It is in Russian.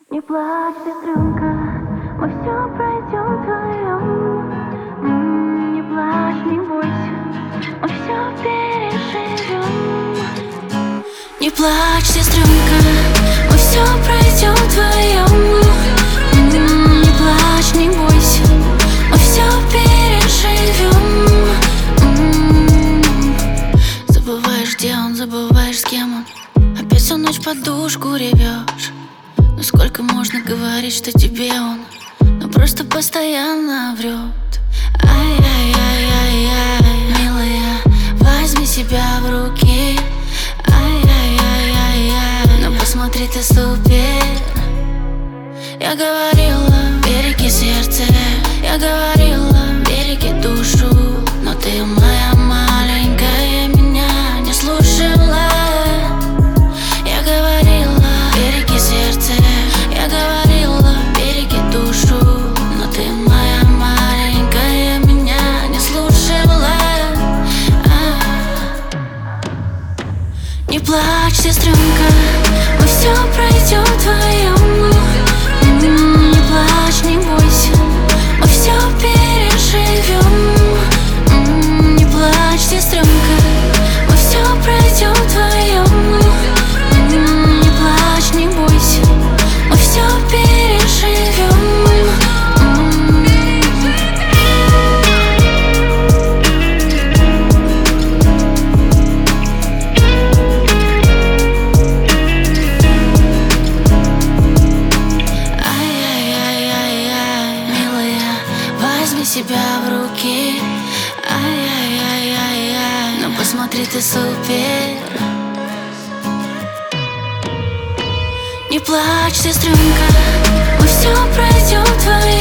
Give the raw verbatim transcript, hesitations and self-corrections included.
Не плачь, сестренка, мы все пройдем вдвоем. М, Не плачь, не бойся, мы все переживем. Не плачь, сестренка, мы все пройдем вдвоем. М, Не плачь, не бойся, мы все переживем. М, Забываешь, где он, забываешь, с кем он. Опять всю ночь подушку ревешь. Ну сколько можно говорить, что тебе он, но просто постоянно врет. Ай-яй-яй-яй-яй, милая, возьми себя в руки. Ай-яй-яй-яй-яй, ну посмотри, ты супер. Я говорила, береги сердце. Я говорила, береги душу. Но ты, моя маленькая, меня не слушала. Я говорила, береги сердце. Я говорила, береги душу. Но ты, моя маленькая, меня не слушала. А-а-а. Не плачь, сестренка, мы все пройдем вдвоем. М, Не плачь, не бойся, мы все переживем. М, Не плачь, сестренка, мы все пройдем вдвоем. М, Не плачь, не бойся, мы все переживем. Ай-яй-яй-яй-яй, милая, возьми себя в руки. Ай-яй-яй-яй-яй, ну посмотри, ты супер. Не плачь, сестренка, мы все пройдем вдвоем.